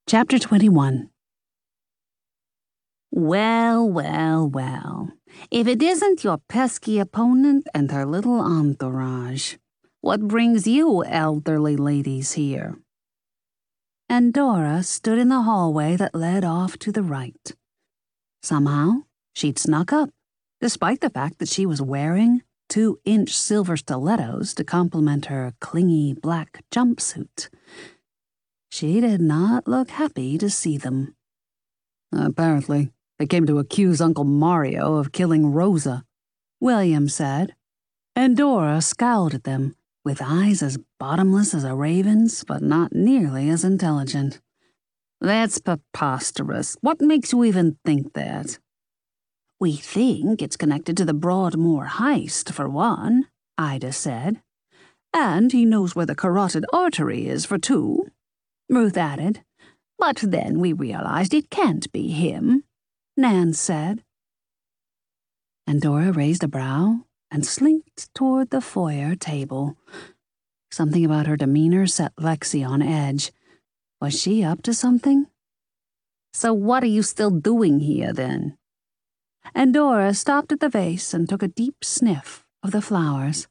Chapter 21. Well. If it isn't your pesky opponent and her little entourage, what brings you elderly ladies here? And Dora stood in the hallway that led off to the right. Somehow, she'd snuck up, despite the fact that she was wearing 2-inch silver stilettos to complement her clingy black jumpsuit. She did not look happy to see them. Apparently, they came to accuse Uncle Mario of killing Rosa, William said, and Dora scowled at them, with eyes as bottomless as a raven's, but not nearly as intelligent. That's preposterous. What makes you even think that? We think it's connected to the Broadmoor heist, for one, Ida said. And he knows where the carotid artery is, for two, Ruth added. But then we realized it can't be him, Nan said. And Dora raised a brow and slinked toward the foyer table. Something about her demeanor set Lexi on edge. Was she up to something? So what are you still doing here, then? And Dora stopped at the vase and took a deep sniff of the flowers.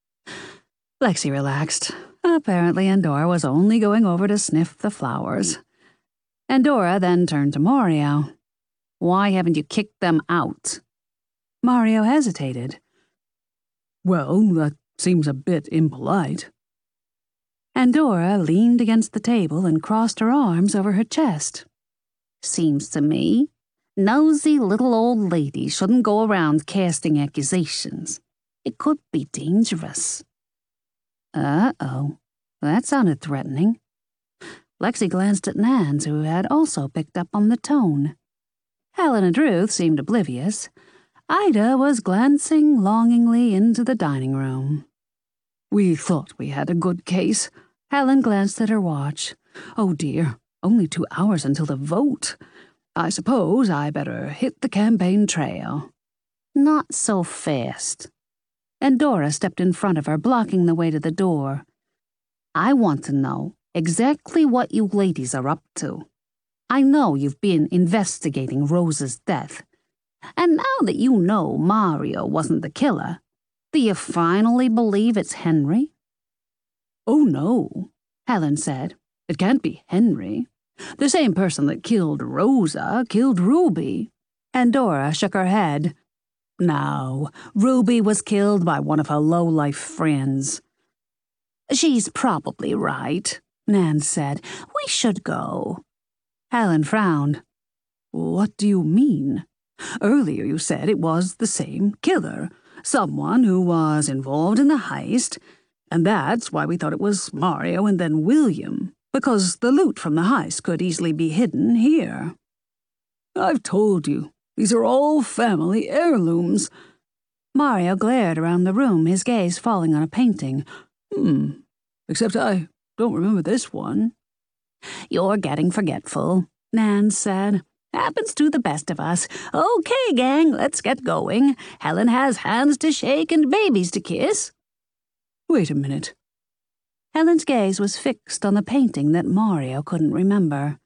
Lexi relaxed. Apparently, Dora was only going over to sniff the flowers. And Dora then turned to Mario. Why haven't you kicked them out? Mario hesitated. Well, that seems a bit impolite. And Dora leaned against the table and crossed her arms over her chest. Seems to me, nosy little old ladies shouldn't go around casting accusations. It could be dangerous. Uh-oh. That sounded threatening. Lexi glanced at Nance, who had also picked up on the tone. Helen and Ruth seemed oblivious. Ida was glancing longingly into the dining room. We thought we had a good case. Helen glanced at her watch. Oh dear, only 2 hours until the vote. I suppose I better hit the campaign trail. Not so fast. And Dora stepped in front of her, blocking the way to the door. I want to know exactly what you ladies are up to. I know you've been investigating Rosa's death. And now that you know Mario wasn't the killer, do you finally believe it's Henry? Oh no, Helen said. It can't be Henry. The same person that killed Rosa killed Ruby. And Dora shook her head. No, Ruby was killed by one of her low-life friends. She's probably right, Nan said. We should go. Helen frowned. What do you mean? Earlier you said it was the same killer, someone who was involved in the heist, and that's why we thought it was Mario and then William, because the loot from the heist could easily be hidden here. I've told you, these are all family heirlooms. Mario glared around the room, his gaze falling on a painting. Except I don't remember this one. You're getting forgetful, Nan said. Happens to the best of us. Okay, gang, let's get going. Helen has hands to shake and babies to kiss. Wait a minute. Helen's gaze was fixed on the painting that Mario couldn't remember.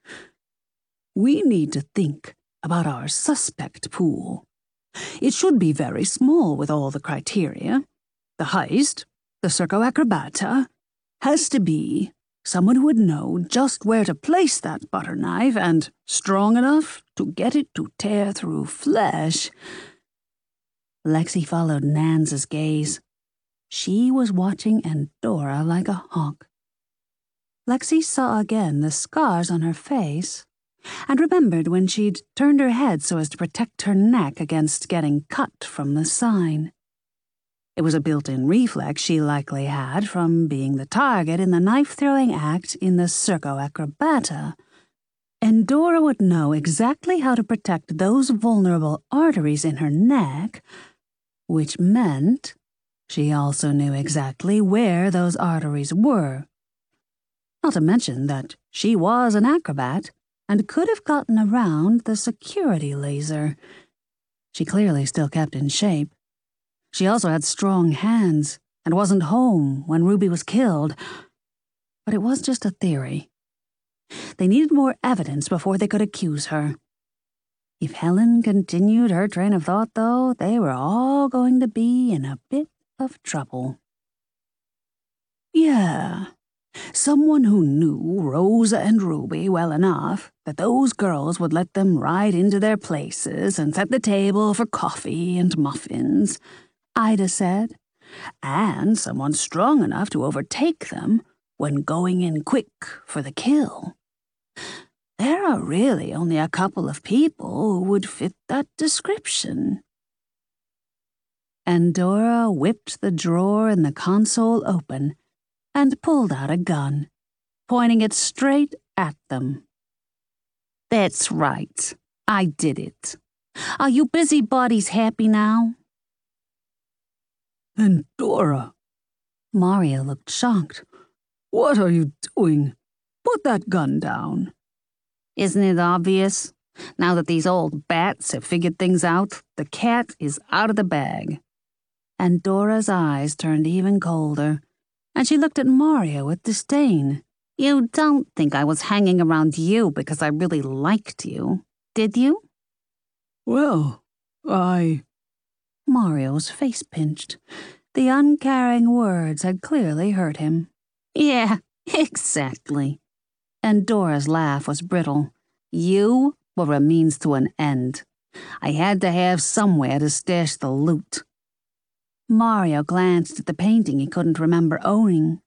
We need to think about our suspect pool. It should be very small with all the criteria. The heist, the Circo Acrobata, has to be someone who would know just where to place that butter knife and strong enough to get it to tear through flesh. Lexi followed Nan's gaze. She was watching Dora like a hawk. Lexi saw again the scars on her face and remembered when she'd turned her head so as to protect her neck against getting cut from the sign. It was a built-in reflex she likely had from being the target in the knife-throwing act in the Circo Acrobata, and Dora would know exactly how to protect those vulnerable arteries in her neck, which meant she also knew exactly where those arteries were. Not to mention that she was an acrobat and could have gotten around the security laser. She clearly still kept in shape. She also had strong hands and wasn't home when Ruby was killed. But it was just a theory. They needed more evidence before they could accuse her. If Helen continued her train of thought, though, they were all going to be in a bit of trouble. Yeah, someone who knew Rosa and Ruby well enough that those girls would let them ride into their places and set the table for coffee and muffins, Ida said, and someone strong enough to overtake them when going in quick for the kill. There are really only a couple of people who would fit that description. And Dora whipped the drawer in the console open and pulled out a gun, pointing it straight at them. That's right. I did it. Are you busybodies happy now? And Dora. Mario looked shocked. What are you doing? Put that gun down. Isn't it obvious? Now that these old bats have figured things out, the cat is out of the bag. And Dora's eyes turned even colder, and she looked at Mario with disdain. You don't think I was hanging around you because I really liked you, did you? Well, Mario's face pinched. The uncaring words had clearly hurt him. Yeah, exactly. And Dora's laugh was brittle. You were a means to an end. I had to have somewhere to stash the loot. Mario glanced at the painting he couldn't remember owning.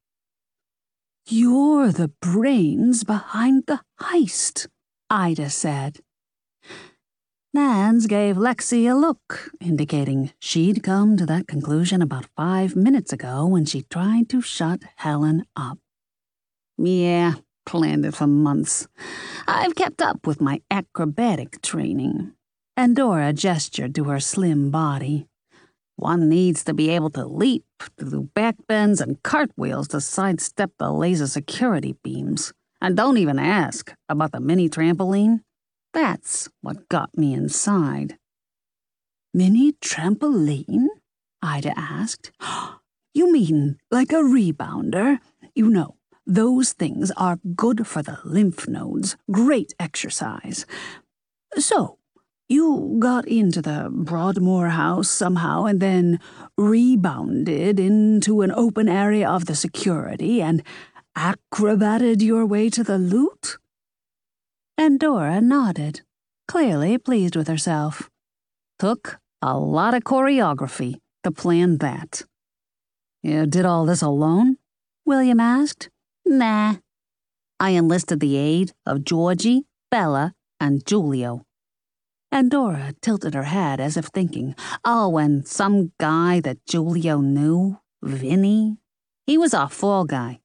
You're the brains behind the heist, Ida said. Nance gave Lexi a look, indicating she'd come to that conclusion about 5 minutes ago when she tried to shut Helen up. Yeah, planned it for months. I've kept up with my acrobatic training. And Dora gestured to her slim body. One needs to be able to leap, to do backbends and cartwheels to sidestep the laser security beams. And don't even ask about the mini trampoline. That's what got me inside. Mini trampoline? Ida asked. You mean like a rebounder? You know, those things are good for the lymph nodes. Great exercise. So, you got into the Broadmoor house somehow and then rebounded into an open area of the security and acrobated your way to the loot? And Dora nodded, clearly pleased with herself. Took a lot of choreography to plan that. You did all this alone? William asked. Nah. I enlisted the aid of Georgie, Bella, and Julio. And Dora tilted her head as if thinking, oh, and some guy that Julio knew, Vinny. He was our fall guy.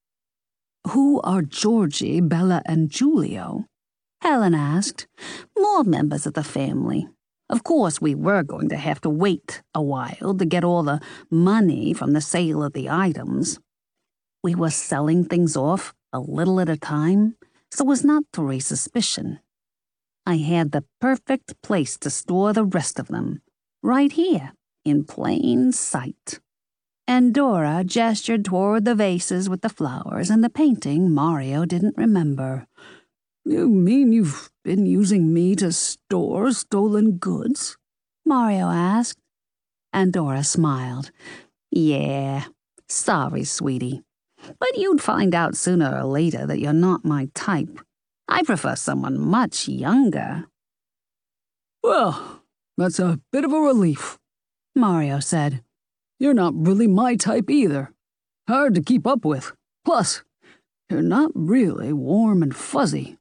Who are Georgie, Bella, and Julio? Helen asked. More members of the family. Of course, we were going to have to wait a while to get all the money from the sale of the items. We were selling things off a little at a time, so as not to raise suspicion. I had the perfect place to store the rest of them, right here, in plain sight. And Dora gestured toward the vases with the flowers and the painting Mario didn't remember. You mean you've been using me to store stolen goods? Mario asked. And Dora smiled. Yeah, sorry, sweetie. But you'd find out sooner or later that you're not my type. I prefer someone much younger. Well, that's a bit of a relief, Mario said. You're not really my type either. Hard to keep up with. Plus, you're not really warm and fuzzy.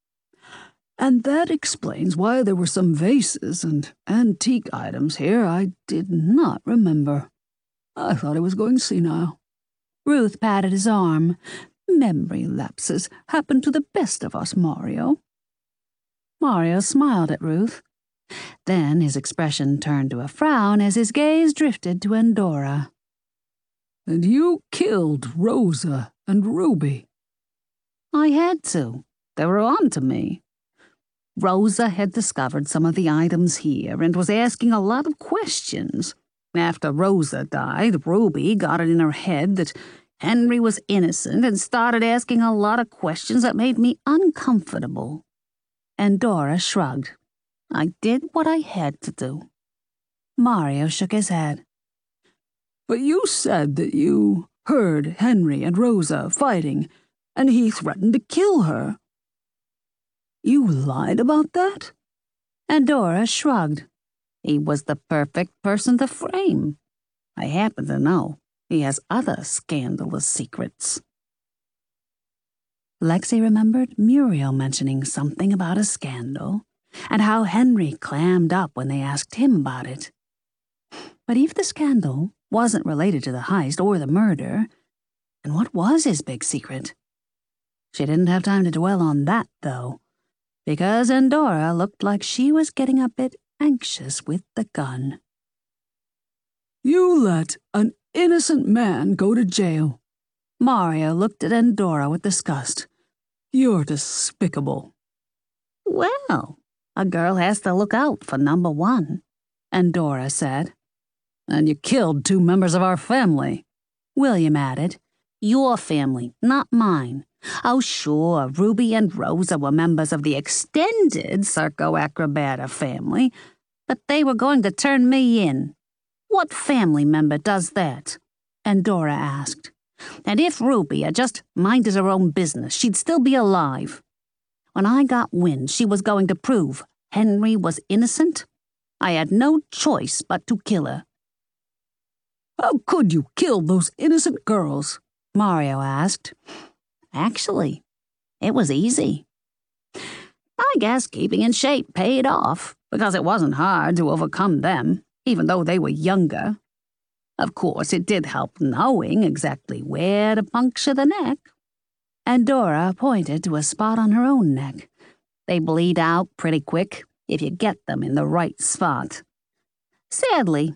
And that explains why there were some vases and antique items here I did not remember. I thought I was going senile. Ruth patted his arm. Memory lapses happen to the best of us, Mario. Mario smiled at Ruth. Then his expression turned to a frown as his gaze drifted to Endora. And you killed Rosa and Ruby. I had to. They were on to me. Rosa had discovered some of the items here and was asking a lot of questions. After Rosa died, Ruby got it in her head that Henry was innocent and started asking a lot of questions that made me uncomfortable. And Dora shrugged. I did what I had to do. Mario shook his head. But you said that you heard Henry and Rosa fighting, and he threatened to kill her. You lied about that? And Dora shrugged. He was the perfect person to frame. I happen to know he has other scandalous secrets. Lexi remembered Muriel mentioning something about a scandal, and how Henry clammed up when they asked him about it. But if the scandal wasn't related to the heist or the murder, then what was his big secret? She didn't have time to dwell on that, though, because Endora looked like she was getting a bit anxious with the gun. You let an innocent man go to jail. Mario looked at Endora with disgust. You're despicable. Well, a girl has to look out for number one, Endora said. And you killed 2 members of our family, William added. Your family, not mine. Oh, sure, Ruby and Rosa were members of the extended Circo Acrobata family, but they were going to turn me in. What family member does that? Endora asked. And if Ruby had just minded her own business, she'd still be alive. When I got wind she was going to prove Henry was innocent, I had no choice but to kill her. How could you kill those innocent girls? Mario asked. Actually, it was easy. I guess keeping in shape paid off, because it wasn't hard to overcome them, even though they were younger. Of course, it did help knowing exactly where to puncture the neck. And Dora pointed to a spot on her own neck. They bleed out pretty quick if you get them in the right spot. Sadly,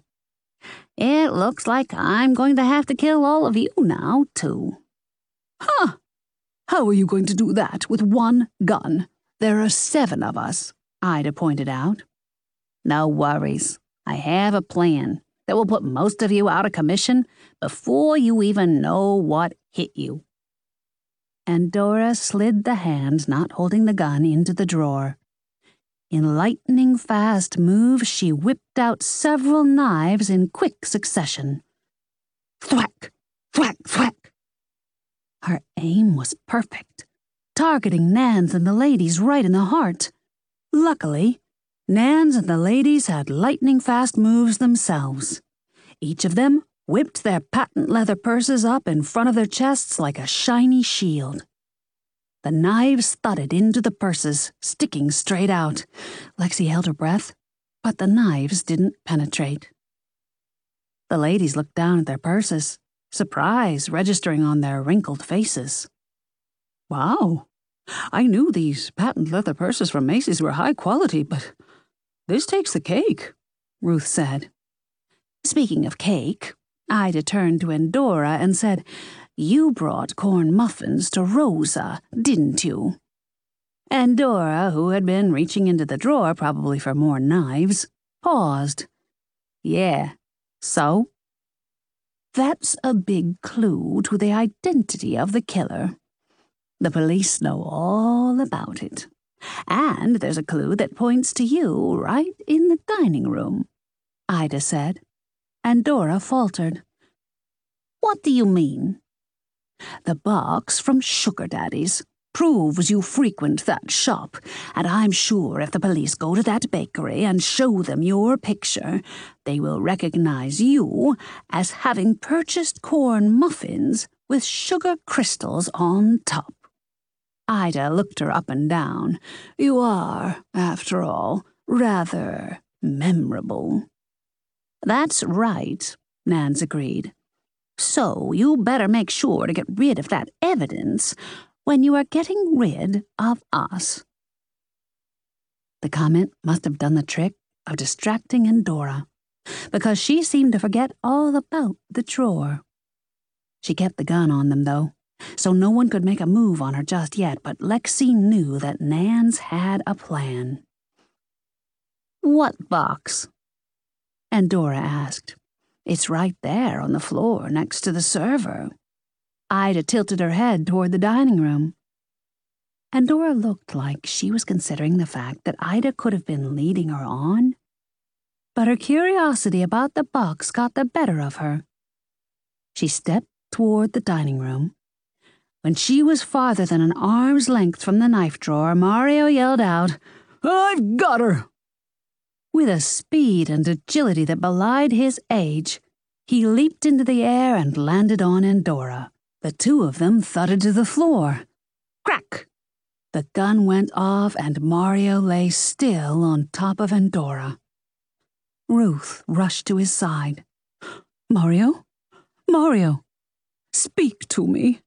it looks like I'm going to have to kill all of you now, too. Huh! How are you going to do that with one gun? There are 7 of us, Ida pointed out. No worries. I have a plan that will put most of you out of commission before you even know what hit you. And Dora slid the hand not holding the gun into the drawer. In lightning-fast moves, she whipped out several knives in quick succession. Thwack! Thwack! Thwack! Her aim was perfect, targeting Nan's and the ladies right in the heart. Luckily, Nan's and the ladies had lightning-fast moves themselves. Each of them whipped their patent leather purses up in front of their chests like a shiny shield. The knives thudded into the purses, sticking straight out. Lexi held her breath, but the knives didn't penetrate. The ladies looked down at their purses, surprise registering on their wrinkled faces. Wow, I knew these patent leather purses from Macy's were high quality, but this takes the cake, Ruth said. Speaking of cake, Ida turned to Endora and said, You brought corn muffins to Rosa, didn't you? Endora, who had been reaching into the drawer probably for more knives, paused. Yeah, so? That's a big clue to the identity of the killer. The police know all about it. And there's a clue that points to you right in the dining room, Ida said. And Dora faltered. What do you mean? The box from Sugar Daddy's proves you frequent that shop, and I'm sure if the police go to that bakery and show them your picture, they will recognize you as having purchased corn muffins with sugar crystals on top. Ida looked her up and down. You are, after all, rather memorable. That's right, Nance agreed. So you better make sure to get rid of that evidence when you are getting rid of us. The comment must have done the trick of distracting Endora, because she seemed to forget all about the drawer. She kept the gun on them, though, so no one could make a move on her just yet, but Lexi knew that Nance had a plan. What box? Endora asked. It's right there on the floor next to the server. Ida tilted her head toward the dining room. Andorra looked like she was considering the fact that Ida could have been leading her on, but her curiosity about the box got the better of her. She stepped toward the dining room. When she was farther than an arm's length from the knife drawer, Mario yelled out, "I've got her!" With a speed and agility that belied his age, he leaped into the air and landed on Andorra. The two of them thudded to the floor. Crack! The gun went off and Mario lay still on top of Andorra. Ruth rushed to his side. "Mario? Mario! Speak to me!"